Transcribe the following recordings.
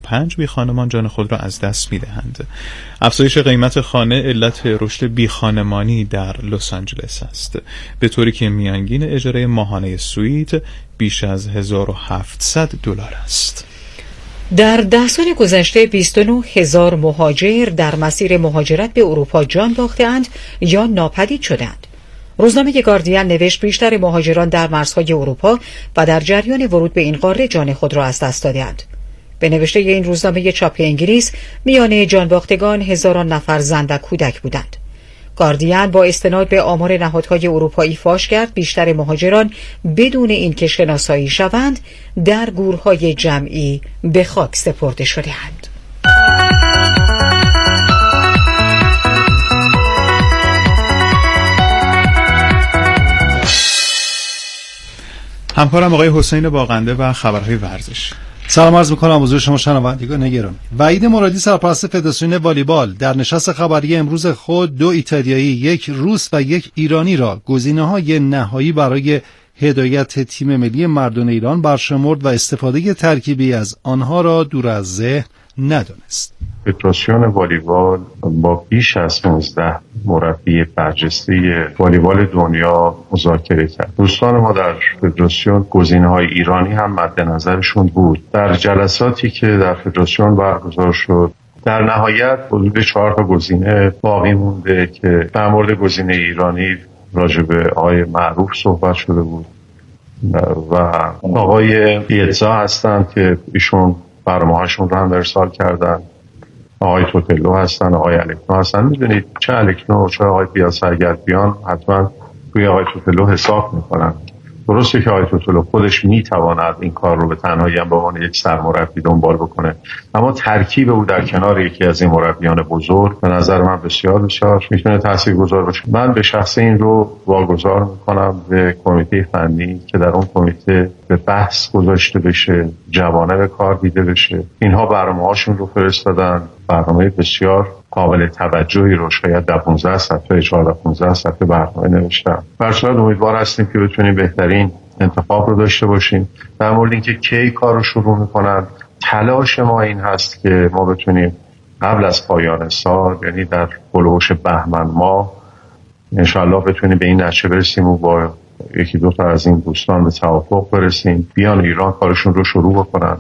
5 بیخانمان جان خود را از دست می‌دهند. افزایش قیمت خانه علت رشد بیخانمانی در لس آنجلس است، به طوری که میانگین اجاره ماهانه سویت بیش از $1,700 است. در 10 سال گذشته 29,000 مهاجر در مسیر مهاجرت به اروپا جان باخته‌اند یا ناپدید شدند. روزنامه گاردین نوشت بیشتر مهاجران در مرزهای اروپا و در جریان ورود به این قاره جان خود را از دست دادند. به نوشته این روزنامه چاپ انگلیس میان جانباختگان هزاران نفر زن و کودک بودند. گاردین با استناد به آمار نهادهای اروپایی فاش کرد بیشتر مهاجران بدون اینکه شناسایی شوند در گورهای جمعی به خاک سپرده شده‌اند. همکارم آقای حسین باقنده و خبرهای ورزش. سلام عرض می‌کنم حضور شما شنوندگان گرامی. وحید مرادی سرپرست فدراسیون والیبال در نشست خبری امروز خود 2 ایتالیایی، 1 روس و 1 ایرانی را گزینه‌های نهایی برای هدایت تیم ملی مردان ایران برشمرد و استفاده ترکیبی از آنها را دور از ذهن ندانست. فدراسیون والیبال با بیش از 15 مربی برجسته والیبال دنیا مذاکره کرد. دوستان ما در فدراسیون گزینه‌های ایرانی هم مد نظرشون بود. در جلساتی که در فدراسیون برگزار شد در نهایت حدود 4 تا گزینه باقی مونده که در مورد گزینه ایرانی راجع به آقای معروف صحبت شده بود و آقای پیتزا هستند که ایشون برنامه‌هاشون رو هم ارسال کردن، آقای توتلو هستن، آقای الکنو هستن. میدونید چه الکنو چه آقای پیاز سرگردیان حتما روی آقای توتلو حساب میکنن. درسته که آقای توتلو خودش میتواند این کار رو به تنهایی هم به عنوان یک سرمربی دنبال بکنه، اما ترکیب او در کنار یکی از این مربیان بزرگ به نظر من بسیار بسیار میتونه تاثیرگذار باشه. من به شخص این رو واگذار میکنم به کمیته فنی که در اون کمیته به بحث گذاشته بشه، جوانه به کار دیده بشه. اینها برنامه‌هاشون رو فرستادن، برنامه بسیار قابل توجهی رو شاید در 15 صفحه 14-15 صفحه برنامه نوشتم. برصورت امیدوار هستیم که بتونیم بهترین انتخاب رو داشته باشیم. در مورد اینکه کی کار رو شروع میکنن، تلاش ما این هست که ما بتونیم قبل از پایان سال، یعنی در هلوش بهمن ماه انشالله بتونیم به این نتیجه برسیم و با 1-2 تا از این دوستان به توافق برسیم بیان ایران کارشون رو شروع بکنن.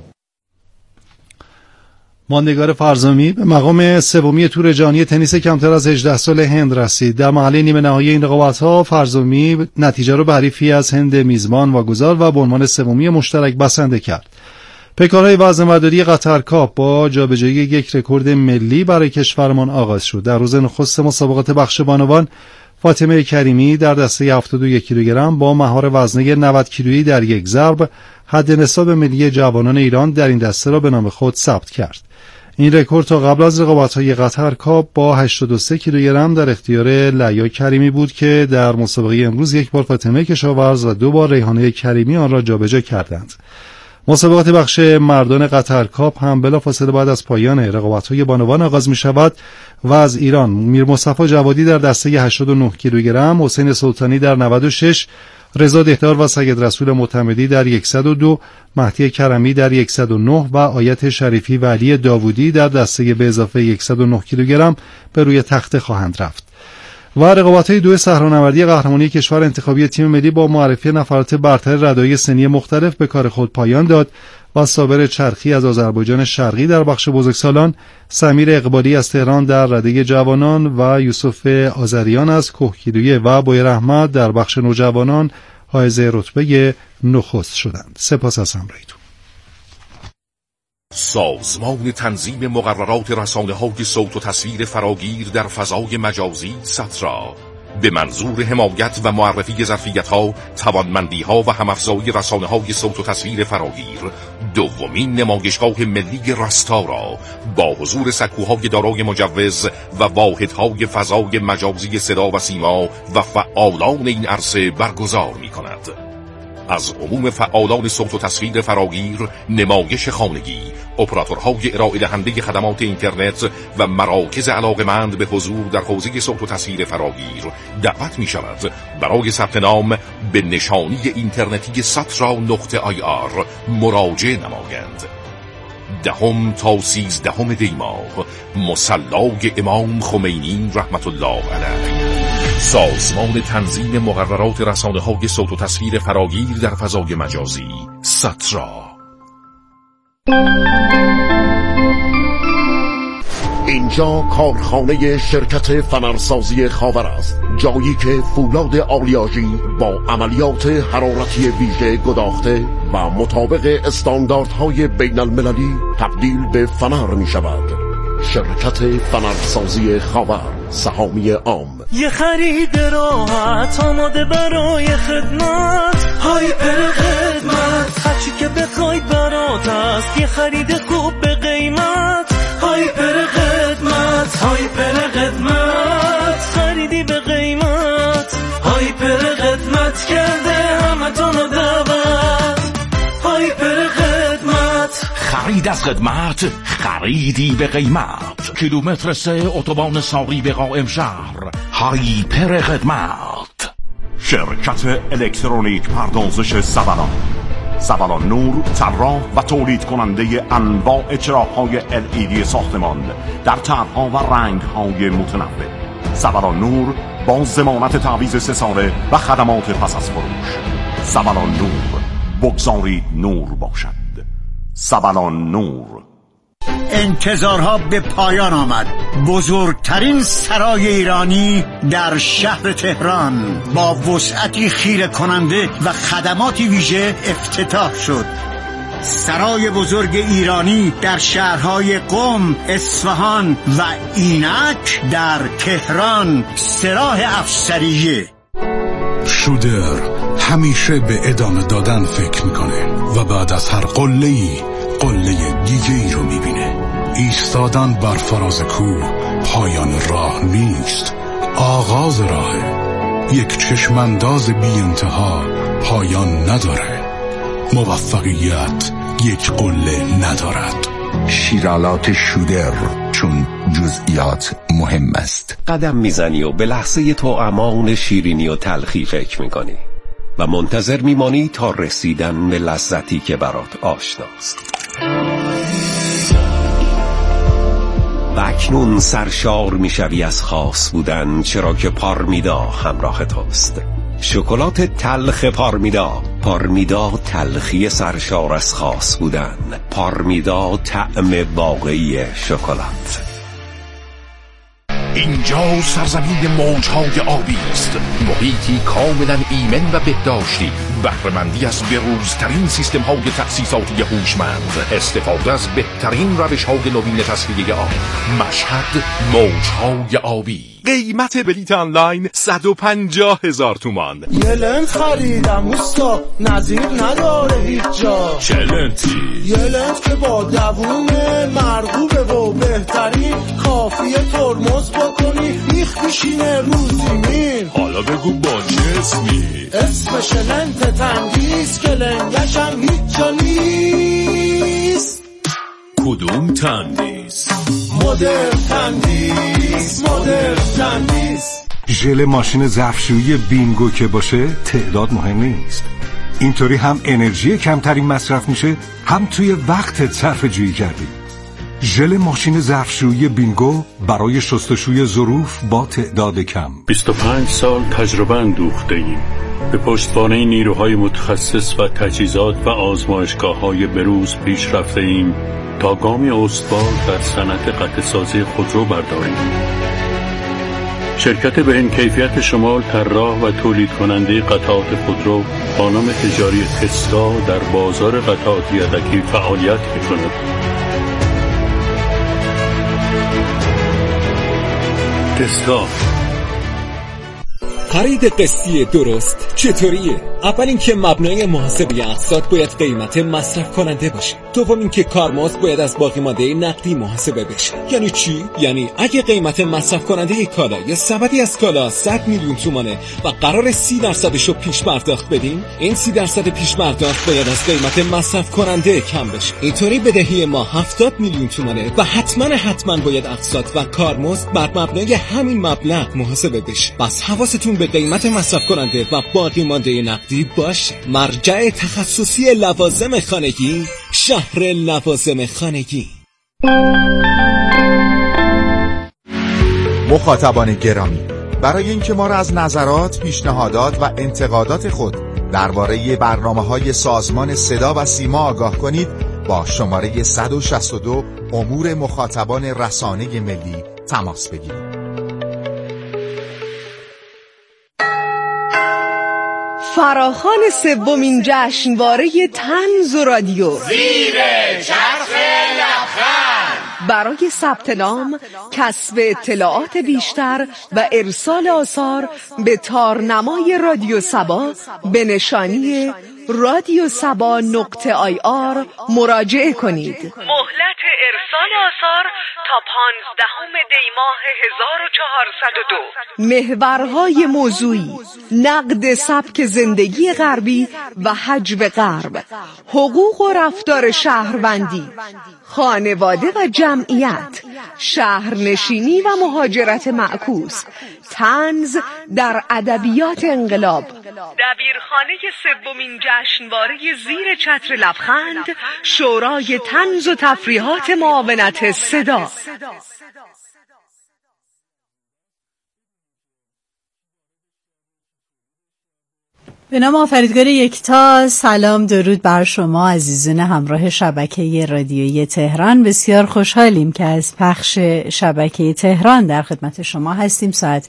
ماندگار فرزامی به مقام سومی تور جهانی تنیس کمتر از 18 سال هند رسید. در مرحله نیمه نهایی این رقابت‌ها فرزامی نتیجه را به حریفی از هند میزبان واگذار و به عنوان سومی مشترک بسنده کرد. پیکارهای وزنه‌برداری قطر کاپ با جابجایی یک رکورد ملی برای کشورمان آغاز شد. در روز نخست مسابقات بخش بانوان فاطمه کریمی در دسته 71 کیلوگرم با مهار وزنه 90 کیلویی در یک ضرب حد نصاب ملی جوانان ایران در این دسته را به نام خود ثبت کرد. این رکورد تا قبل از رقابت‌های قطر کاپ با 83 کیلوگرم در اختیار لیا کریمی بود که در مسابقه امروز 1 بار فاطمه کشاورز و 2 بار ریحانه کریمی آن را جابجا کردند. مسابقات بخش مردان قطر کاپ هم بلافاصله بعد از پایان رقابت‌های بانوان آغاز می‌شود و از ایران میرمصطفی جوادی در دسته 89 کیلوگرم، حسین سلطانی در 96، رضا دهدار و سید رسول معتمدی در 102، مهدی کرمی در 109 و آیت شریفی و علی داوودی در دسته به اضافه 109 کیلوگرم به روی تخته خواهند رفت. و رقابت‌های 2 صحرانوردی قهرمانی کشور انتخابی تیم ملی با معرفی نفرات برتر ردای سنی مختلف به کار خود پایان داد و صابر چرخی از آذربایجان شرقی در بخش بزرگسالان، سمیر اقبالی از تهران در رده جوانان و یوسف آذریان از کوهگیلویه و بایر احمد در بخش نوجوانان حائز رتبه نخست شدند. سپاس از همراهیتون. سازمان تنظیم مقررات رسانه‌های صوت و تصویر فراگیر در فضای مجازی ساترا به منظور حمایت و معرفی ظرفیت‌ها، توانمندی‌ها و هم‌افزایی رسانه‌های صوت و تصویر فراگیر، دومین نمایشگاه ملی راستا را با حضور سکوهای دارای مجوز و واحدهای فضای مجازی صدا و سیما و فعالان این عرصه برگزار می‌کند. از عموم فعالان صوت و تصویر فراگیر، نمایش خانگی، اپراتورهای ارائه دهنده خدمات اینترنت و مراکز علاقمند به حضور در حوزه صوت و تصویر فراگیر دعوت می شود برای ثبت نام به نشانی اینترنتی satra.ir مراجعه نمایند. 10 تا 13 دی ماه مصلای امام خمینی رحمت الله علیه. سازمان تنظیم مقررات رسانه‌های صوت و تصویر فراگیر در فضای مجازی سترا. اینجا کارخانه شرکت فنرسازی خاور است، جایی که فولاد آلیاژی با عملیات حرارتی ویژه گداخته و مطابق استانداردهای بین المللی تبدیل به فنر می شود. شرکت فنرسازی خاور، سهامی عام. یه خرید راحت آماده برای خدمت، هایپر خدمت، هرچی که بخواید برات است. یه خرید خوب به قیمت، هایپر خدمت، هایپر خدمت، خریدی به قیمت، هایپر خدمت کرده همتونو دعوت، هایپر خدمت. خرید از خدمت، خریدی به قیمت. کیلومتر 3 اتوبان ساقی به قائم شهر، هایپر خدمت. شرکت الکترونیک پردازش زبلان نور، طراح و تولید کننده انواع چراغ‌های LED ساختمان در طرح‌ها و رنگ‌های متنوع. زبلان نور با ضمانت تعویض 3 ساله و خدمات پس از فروش. زبلان نور، بگذارید نور باشد. زبلان نور. انتظارها به پایان آمد. بزرگترین سرای ایرانی در شهر تهران با وسعتی خیره کننده و خدماتی ویژه افتتاح شد. سرای بزرگ ایرانی در شهرهای قم، اصفهان و اینک در تهران، سراح افسریه. شودر همیشه به ادامه دادن فکر میکنه و بعد از هر قله‌ای قله دیگه ای رو میبینه. ایستادن بر فراز کوه پایان راه نیست، آغاز راهه. یک چشمانداز بی انتها پایان نداره. موفقیت یک قله ندارد. شیرالات شودر، چون جزئیات مهم است. قدم میزنی و به لحظه طعمان شیرینی و تلخی فکر میکنی و منتظر میمانی تا رسیدن به لذتی که برات آشناست. و اکنون سرشار میشوی از خاص بودن، چرا که پارمیدا همراه توست. شکلات تلخ پارمیدا تلخی سرشار از خاص بودن، پارمیدا طعم واقعی شکلات. اینجا سرزمین موجهای آبی است، محیطی کاملا ایمن و بهداشتی، بهره‌مندی از بروزترین سیستم‌های تأسیساتی هوشمند، استفاده از بهترین روش‌های نوین تصفیه آب. مشهد موجهای آبی. قیمت بلیت آنلاین 150,000 تومان. یه لنت خریدم اوستا، نظیر نداره هیچ جا. چه لنتی؟ یه لنت که با دووم مرغوبه و بهترین، کافیه ترمز بکنی ریخ میشینه رو زمین. حالا بگو با چه اسمی؟ اسمش لنت تندیس که لنگشم هیچ جا نیست. کدوم تندیس؟ مدرن تندیس، مدرن تندیس. ژل ماشین ظرفشویی بینگو که باشه تعداد مهم نیست. اینطوری هم انرژی کمتری مصرف میشه، هم توی وقتت صرفه جویی کردی. ژل ماشین ظرفشویی بینگو برای شستشوی ظروف با تعداد کم. 25 سال تجربه اندوخته ایم. به پشتوانه نیروهای متخصص و تجهیزات و آزمایشگاه‌های بروز پیش رفته ایم تا گامی استوار در صنعت قطعه‌سازی خودرو برداریم. شرکت بهین کیفیت شمال طراح و تولید کننده قطعات خودرو با نام تجاری تسلا در بازار قطعات یدکی فعالیت می‌کند. تسلا. خرید قسطی درست چطوریه؟ اول اینکه مبنای محاسبه اقساط باید قیمت مصرف کننده باشه. دوم اینکه کارمزد باید از باقی مانده نقدی محاسبه بشه. یعنی چی؟ یعنی اگه قیمت مصرف کننده یک کالا یا سبدی از کالا 100 میلیون تومانه و قرار 30% رو پیش پرداخت بدیم، این 30% پیش پرداخت باید از قیمت مصرف کننده کم بشه. اینطوری بدهی ما 70 میلیون تومانه و حتما باید اقساط و کارمزد بر مبنای همین مبلغ محاسبه بشه. پس حواستون به قیمت مصرف کننده و باقی مانده نقدی باشه. مرجع تخصصی لوازم خانگی شهر لوازم خانگی. مخاطبان گرامی، برای اینکه ما را از نظرات، پیشنهادات و انتقادات خود درباره برنامه‌های سازمان صدا و سیما آگاه کنید، با شماره 162 امور مخاطبان رسانه ملی تماس بگیرید. فراخوان سومین جشنواره طنز و رادیو زیر چرخ لبخند برای ثبت نام، کسب اطلاعات بیشتر و ارسال آثار به تارنمای رادیو سبا به نشانی radiosaba.ir مراجعه کنید. مهلت ارسال آثار تا 15 دی ماه 1402. محورهای موضوعی: نقد سبک زندگی غربی و حجو غرب، حقوق و رفتار شهروندی، خانواده و جمعیت، شهرنشینی و مهاجرت معکوس، طنز در ادبیات انقلاب. دبیرخانه سومین جشنواره زیر چتر لبخند، شورای طنز و تفریحات معاونت صدا. به نام آفریدگار یکتا، سلام درود بر شما عزیزان همراه شبکه رادیویی تهران. بسیار خوشحالیم که از پخش شبکه تهران در خدمت شما هستیم. ساعت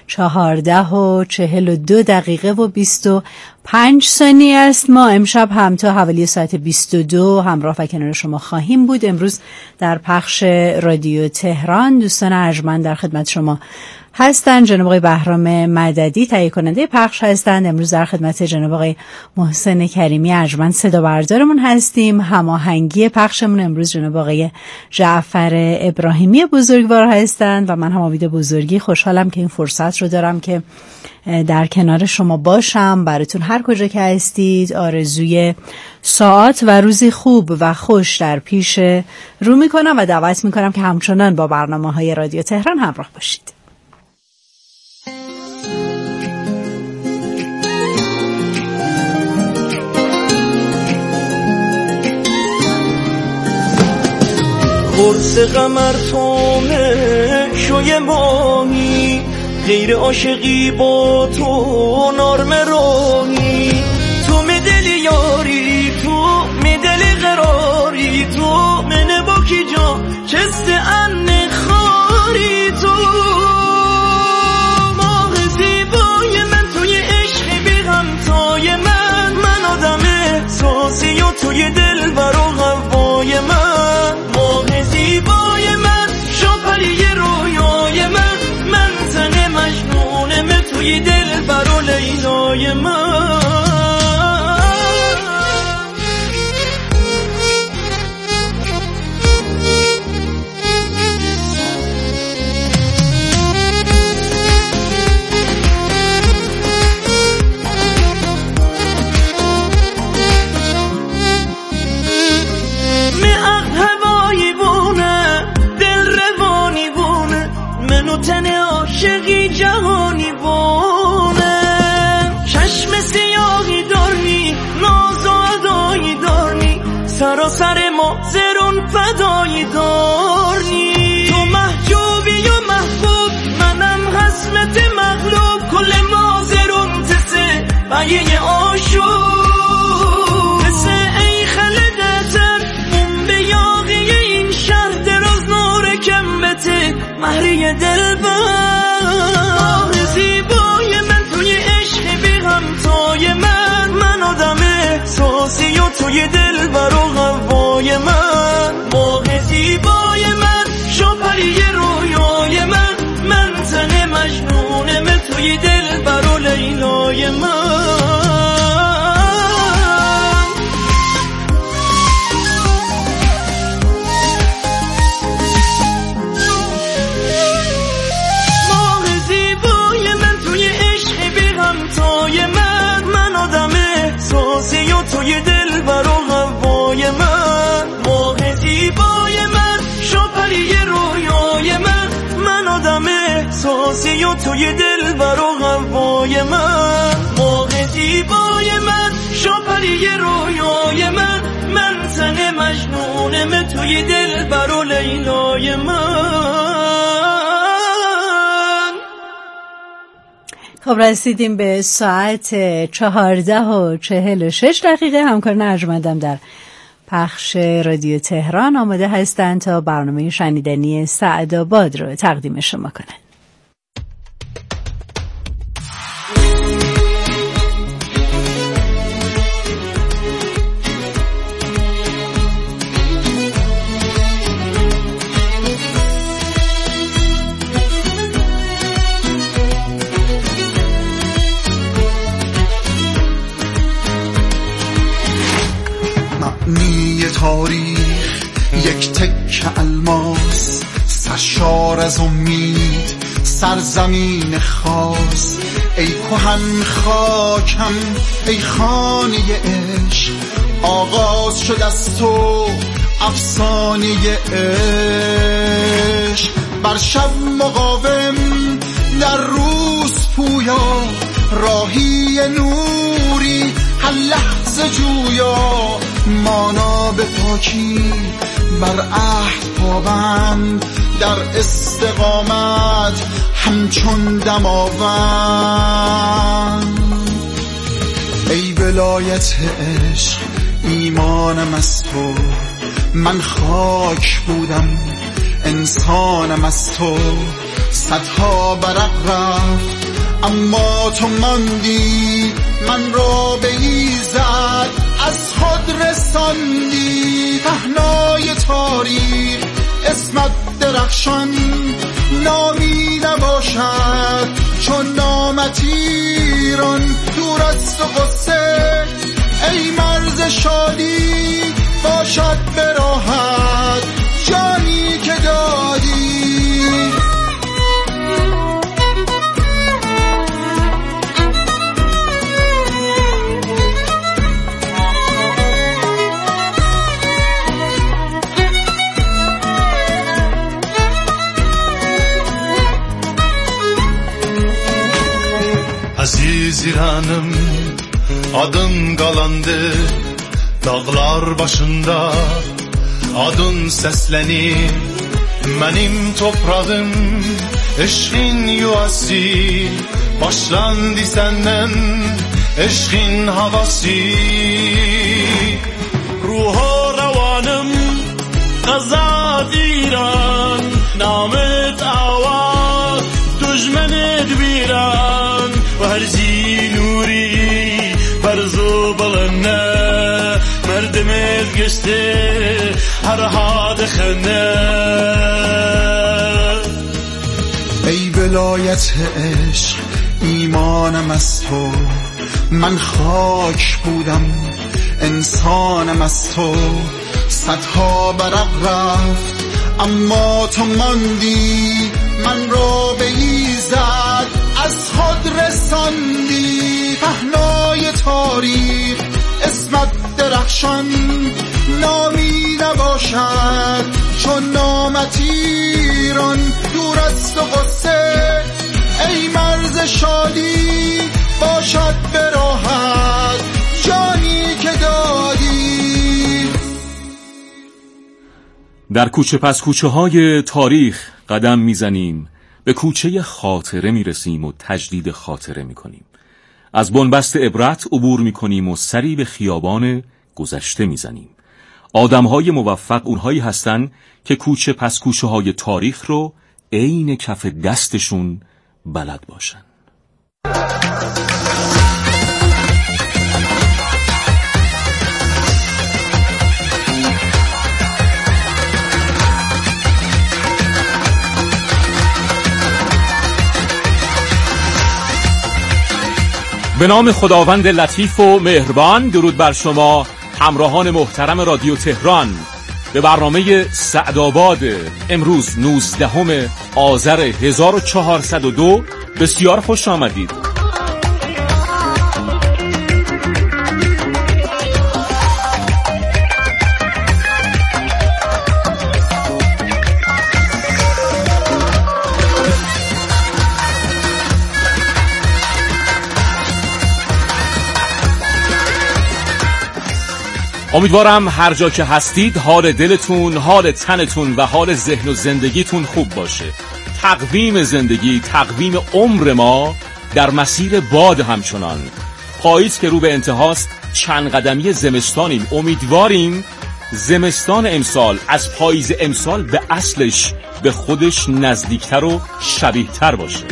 14:42 و 25 ثانیه است. ما امشب هم تا حوالی ساعت 22 همراه و کنار شما خواهیم بود. امروز در پخش رادیو تهران دوستان ارجمند در خدمت شما هستند. جناب آقای بهرام مددی تهیه کننده پخش هستند. امروز در خدمت جناب آقای محسن کریمی ارجمند صدا بردارمون هستیم. هماهنگی پخشمون امروز جناب آقای جعفر ابراهیمی بزرگوار هستند و من هم امید بزرگی خوشحالم که این فرصت رو دارم که در کنار شما باشم. براتون هر کجا که هستید آرزوی ساعات و روزی خوب و خوش در پیش رو میکنم و دعوت میکنم که همچنان با برنامه‌های رادیو تهران همراه باشید. قرص قمر تونه شوی ماهی، غیر عاشقی با تو نرم راهی. تو میدلی یاری، تو میدلی قراری، تو من با کی جا چست ان خاری. تو ماه زیبای من، توی عشق بی همتای من آدم احساسی و توی دل برا هوای من. ماه زیبای من، شاپری رویای من تن مجنونم توی دل برا لیلای من. تن عاشقی جهانی بونه، چشم سیاهی داری، ناز و ادایی داری، سراسر ما زرون فدایی داری. تو محجوبی و محبوب، منم حسرت مغلوب، کل ما زرون تسه بایه آشوب. تسه ای خلقتر اون به یاقی این شهر، دراز نور کمبته مهری دل بر. ماه زیبای من، توی عشق بی همتای من آدم احساسی و توی دل برا هوای من. ماه زیبای من، شاپری رویای من تن مجنونم توی دل برا لیلای من. توی دل برا هوای من. ماه زیبای من، شاپری رویای من آدم احساسی و توی دل برا هوای من. ماه زیبای من، شاپری رویای من تن مجنونم توی دل برو لیلای من. خب رسیدیم به ساعت 14:46. همکاران ارجمندم در پخش رادیو تهران آماده هستند تا برنامه شنیدنی سعدآباد رو تقدیم شما کنند. تاریخ یک تک الماس، سرشار از امید، سرزمین خاص. ای کهن خاکم، ای خانه عشق، آغاز شد از تو افسانه عشق. بر شب مقاوم، در روز پویا، راهی نوری هر لحظه جویا. مانا به پاکی، بر عهد پابند، در استقامت همچون دماوند. ای ولایت عشق، ایمانم از تو، من خاک بودم انسانم از تو. صدها برق رفت اما تو ماندی، من را به ایزد از خود رساندی. پهنای تاریخ اسمت درخشان، نامی نباشد چون نامت ایران. دور از تو غصه، ای مرز شادی، باشد به راحت جانی که دادی. Aziz İranım, adın qalandı dağlar başında, adın səslənir mənim toprağım. Eşqin yuvası başlandı səndən, eşqin havası. Ruha ravanım qazad İran, namıt ava düşmenet biran. Verzi nuri برزو بلنه مردمت گشته هر حاد خنه. ای ولایت عشق، ایمانم از تو، من خاک بودم انسانم از تو. صدها برق رفت اما تو ماندی، من را به ایزد از خود رساندی. پهنای تاریخ اسمت درخشان، نامی نباشد چون نامت ایران. دور از تو غصه، ای مرز شادی، باشد به راحت جانی که دادی. در کوچه پس کوچه های تاریخ قدم میزنیم، به کوچه خاطره میرسیم و تجدید خاطره میکنیم. از بنبست عبرت عبور میکنیم و سری به خیابان گذشته میزنیم. آدمهای موفق اونهایی هستن که کوچه پس کوچه های تاریخ رو عین کف دستشون بلد باشن. به نام خداوند لطیف و مهربان. درود بر شما همراهان محترم رادیو تهران. به برنامه سعدآباد امروز 19 آذر 1402 بسیار خوش آمدید. امیدوارم هر جا که هستید حال دلتون، حال تنتون و حال ذهن و زندگیتون خوب باشه. تقویم زندگی، تقویم عمر ما در مسیر باد همچنان. پاییز که رو به انتهاست، چند قدمی زمستانیم. امیدواریم زمستان امسال از پاییز امسال به اصلش به خودش نزدیکتر و شبیهتر باشه.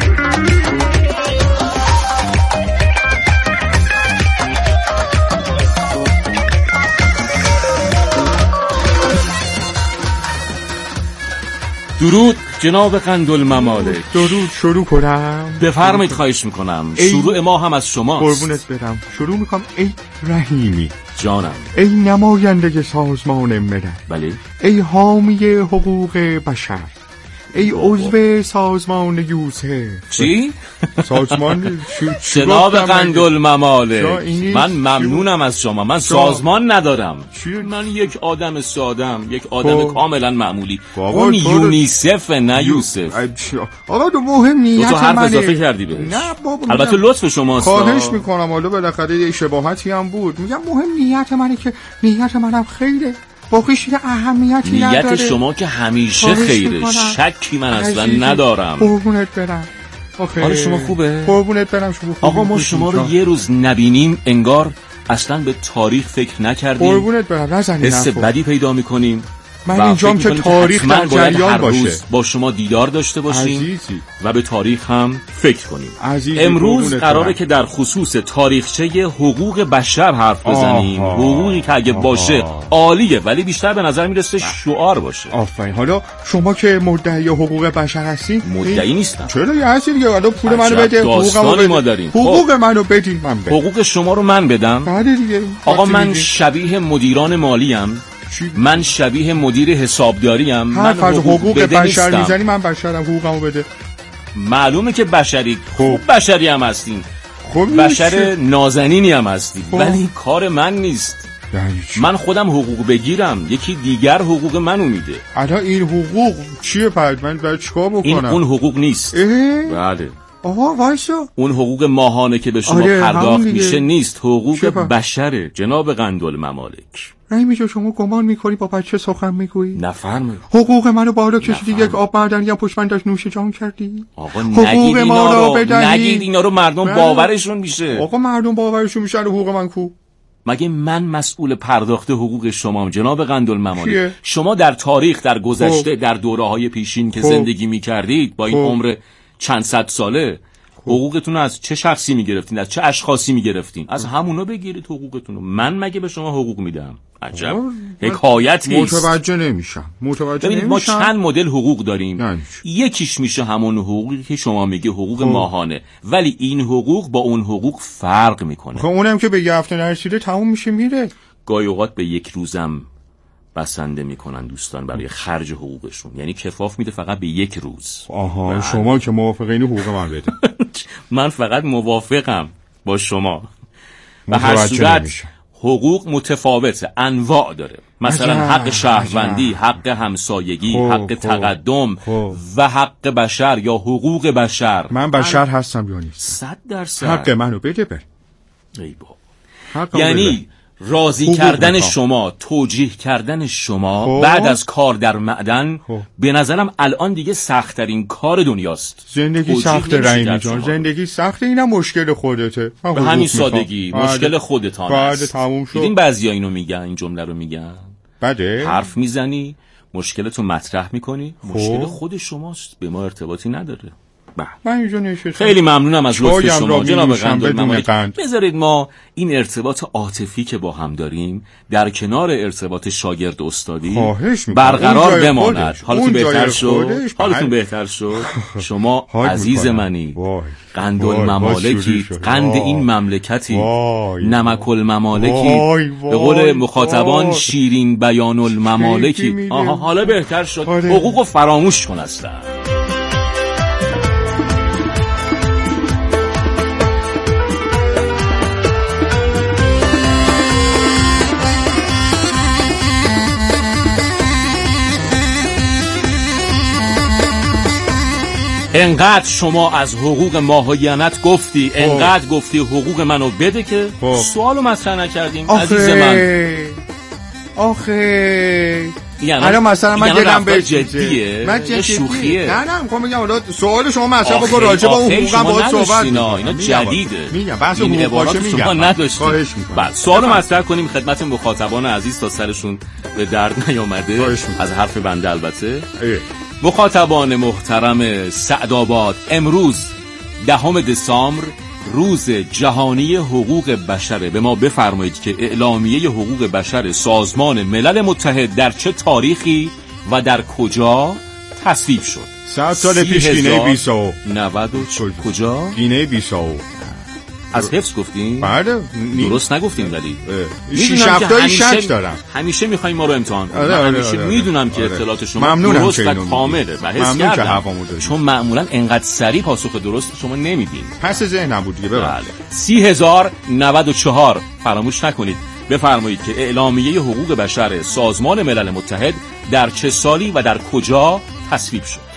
درود جناب قندالممالک. درود. شروع کنم؟ بفرمایید. خواهش میکنم. شروع ما هم از شماست. قربونت برم. شروع میکنم. ای رحیمی جانم، ای نماینده سازمان ملل، بله، ای حامی حقوق بشر، ای عضو سازمان یوسف. چی؟ سازمان جناب قندالممالک، من ممنونم از شما. من سازمان ندارم. من یک آدم سادم، یک آدم کاملا معمولی. اون یونیسف نه یوسف. آقا تو مهم نیت تو حرف اضافه کردی بهش. نه بابا، البته لطف شماست. خواهش میکنم. حالا بالاخره یه شباهتی هم بود. میگم مهم نیت منه که نیت منم خیره. باقیش یه اهمیتی نداره. نیت شما که همیشه خیره، شکی من اصلا ندارم. قربونت برم. حال شما خوبه؟ قربونت برم. شما خوبه؟ آقا ما شما رو یه روز نبینیم انگار اصلا به تاریخ فکر نکردیم. قربونت برم. نزنید حس بدی پیدا میکنیم. من اینجام که تاریخ در جریان باشه. با شما دیدار داشته باشیم عزیزی. و به تاریخ هم فکر کنیم. عزیزی. امروز قراره که در خصوص تاریخچه حقوق بشر حرف بزنیم. حقوقی که اگه باشه عالیه، ولی بیشتر به نظر میرسه شعار باشه. آفرین. حالا شما که مدعی حقوق بشر هستین؟ مدعی نیستم. چرا یه هستی دیگه؟ حالا پول منو بده، حقوقمو ما داریم. حقوق منو بدین من بدم. حقوق شما رو من بدم؟ بله دیگه. آقا من شبیه مدیران مالیم. من شبیه مدیر حسابداریم. من حقوق بشر میزنی. من بشرم، حقوقمو بده. معلومه که بشری. خوب بشری هم هستین. بشر نازنینی هم هستین. ولی کار من نیست. من خودم حقوق بگیرم، یکی دیگر حقوق منو میده. الان این حقوق چیه پس؟ من باید چیکار بکنم؟ این اون حقوق نیست. بله. آها وایسا. اون حقوق ماهانه که به شما پرداخت میشه نیست. حقوق بشره جناب قندالممالک. رحیمی جو، شما گمان میکنی با بچه سخن میگویی؟ نفرمایید. حقوق منو بالا کشیدی، یک آب معدنی هم پشت من داشت نوش جان کردی. آقا نگید اینا رو، نگید اینا رو. مردم باورشون میشه. آقا مردم باورشون میشه. حقوق من کو؟ مگه من مسئول پرداخت حقوق شمام جناب قندالممالک؟ شما در تاریخ، در گذشته، در دوره‌های پیشین که زندگی میکردید با این عمر چند صد ساله، حقوقتون از چه شخصی میگرفتین؟ از چه اشخاصی میگرفتین؟ از همونا بگیرید حقوقتون رو. من مگه به شما حقوق میدم؟ عجب حکایتی است. متوجه نمیشم. ما چند مدل حقوق داریم. یکیش میشه همون حقوقی که شما میگه حقوق ماهانه، ولی این حقوق با اون حقوق فرق میکنه. اونم که به یه هفته نرسیده تموم میشه میره. گاهی اوقات به یک روزم بسنده میکنن دوستان برای خرج حقوقشون. یعنی کفاف میده فقط به یک روز. آها. شما که موافقین حقوق من بده. من فقط موافقم با شما. به هر صورت حقوق متفاوته، انواع داره. مثلا حق شهروندی، حق همسایگی، حق تقدم و حق بشر یا حقوق بشر. من بشر هستم یا نیست؟ 100%. حق منو بده بر. ای بابا. یعنی راضی کردن شما، توجیه کردن شما بعد از کار در معدن به نظرم الان دیگه سخت‌ترین کار دنیاست. زندگی سخته رحیمی جان، زندگی سخته. اینم مشکل خودته. به همین سادگی مشکل خودتان است. تموم شد. دیدین بعضیا اینو میگن، این جمله رو میگن. بده حرف میزنی، مشکلتو مطرح میکنی، مشکل خود شماست، به ما ارتباطی نداره. من اینجا نشستم. خیلی ممنونم از لطف شما جناب قندالممالک. بذارید ما این ارتباط عاطفی که با هم داریم در کنار ارتباط شاگرد استادی برقرار بماند. حالتون بهتر شد؟ حالتون بهتر شد؟ شما عزیز منی، قندالممالکی، قند این مملکتی، نمک الممالکی، به قول مخاطبان شیرین بیان الممالکی. آها حالا بهتر شد. حقوقو فراموش کن اصلا. انقدر شما از حقوق ماهیانت گفتی، انقدر گفتی حقوق منو بده که سوالو مطرح نکردیم. عزیز من آخه الان مثلا من دلم به جدیه، من شوخیه. نه میخوام بگم حالا سوال شما مطرح بکن راجع به اون حقوقم باهات صحبت اینا جدیده. میگم بحث حقوق باشه میگم شما نداشتید. بعد سوالو مطرح کنیم خدمت مخاطبان عزیز تا سرشون به درد نیامده از حرف بنده. البته مخاطبان محترم سعدآباد، امروز 10 دسامبر روز جهانی حقوق بشره. به ما بفرمایید که اعلامیه حقوق بشر سازمان ملل متحد در چه تاریخی و در کجا تصویب شد؟ 100 سال پیش گینه بیساو. 90 کجا؟ گینه بیساو. از حفظ گفتیم؟ بله. درست نگفتیم ولی 6-7 شک دارم. همیشه میخوایم ما رو امتحان کنیم. همیشه میدونم که اطلاعات شما درست و کامله و حس کردم، چون معمولا انقدر سریع پاسخ درست شما نمیدین. پس ذهنم بود دیگه. بله. 30,094 فراموش نکنید. بفرمایید که اعلامیه حقوق بشر سازمان ملل متحد در چه سالی و در کجا تصویب شد؟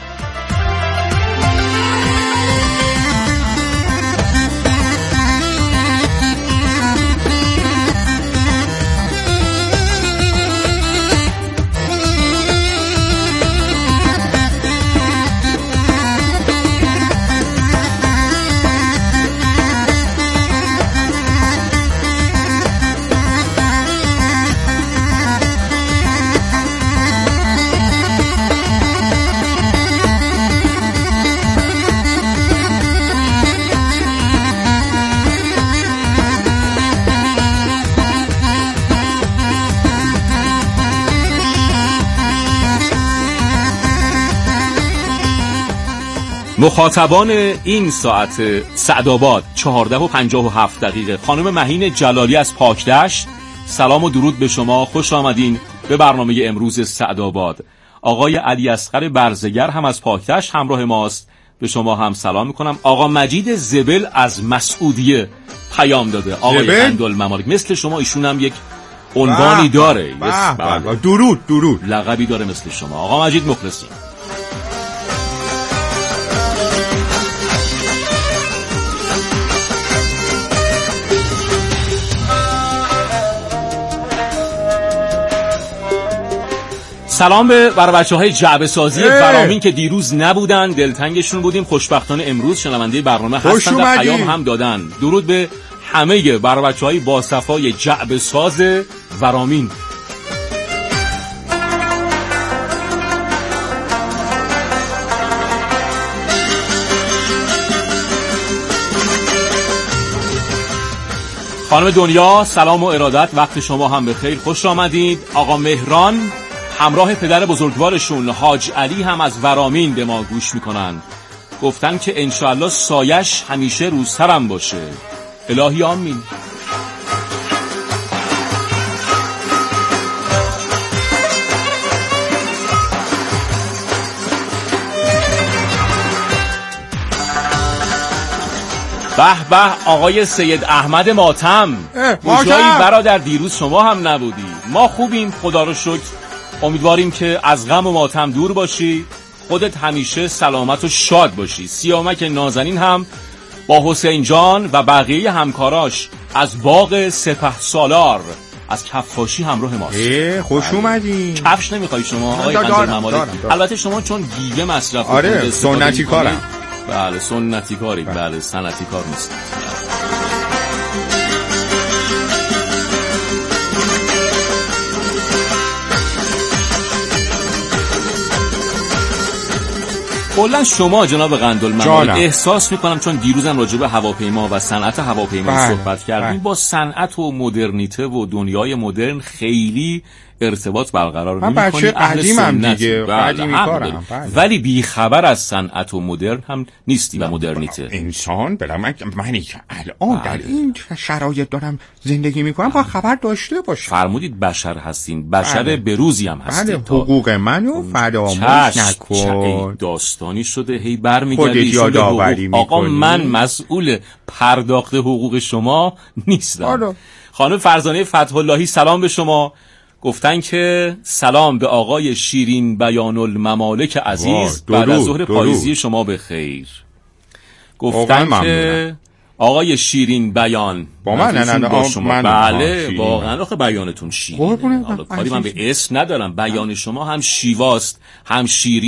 مخاطبان این ساعت سعدآباد 14:57 خانم مهین جلالی از پاکدشت، سلام و درود به شما، خوش آمدین به برنامه امروز سعدآباد. آقای علی اصغر برزگر هم از پاکدشت همراه ماست، به شما هم سلام میکنم. آقا مجید زبل از مسعودیه پیام داده. آقای قندالممالک مثل شما ایشون هم یک عنوانی داره، درود لقبی داره مثل شما. آقا مجید مخلصی. سلام به بچه‌های جعبه سازی فرامین که دیروز نبودن، دلتنگشون بودیم. خوشبختانه امروز شنونده برنامه هستن و پیام هم دادن. درود به همه بچه‌های با صفای جعبه ساز فرامین. خانم دنیا سلام و ارادت، وقت شما هم بخیر، خوش آمدید. آقا مهران همراه پدر بزرگوارشون حاج علی هم از ورامین به ما گوش میکنن. گفتن که انشاءالله سایش همیشه رو سرم باشه. الهی آمین. به به آقای سید احمد ماتم، کجایی برادر؟ دیروز شما هم نبودی. ما خوبیم خدا رو شکر، امیدواریم که از غم و ماتم دور باشی، خودت همیشه سلامت و شاد باشی. سیامک نازنین هم با حسین جان و بقیه همکاراش از باغ سپهسالار از کفاشی همراه ماست. خوش اومدین. کفش نمیخوای شما آقای قندالممالک؟ البته شما چون گیوه مصرف کنید. آره سنتی کارم. بله سنتی کاری، بله سنتی کار نیست. کلا شما جناب قندالممالک احساس میکنم چون دیروزم راجع به هواپیما و صنعت هواپیما صحبت کردیم، با صنعت و مدرنیته و دنیای مدرن خیلی ارتباط برقرار نمی‌کنید. من بچه قدیمم دیگه، قدیمی کارم. ولی بی خبر از صنعت و مدرن هم نیستی و مدرنیته. انسان منی که الان در این شرایط دارم زندگی میکنم با خبر داشته باشم. فرمودید بشر هستین، بشر بروزی هم هستین. حقوق منو فراموش نکن. داستانی شده هی برمیگردی حقوق. آقا من مسئول پرداخت حقوق شما نیستم. خانم فرزانه فتح اللهی سلام به شما. گفتن که سلام به آقای شیرین بیان الممالک عزیز، بعد از ظهر پاییزی شما به خیر. گفتن که آقای شیرین بیان با من با شما. بله واقعا آخه بیانتون شیرینه، حالا کاری من به اسم ندارم، بیان شما هم شیواست هم شیرین.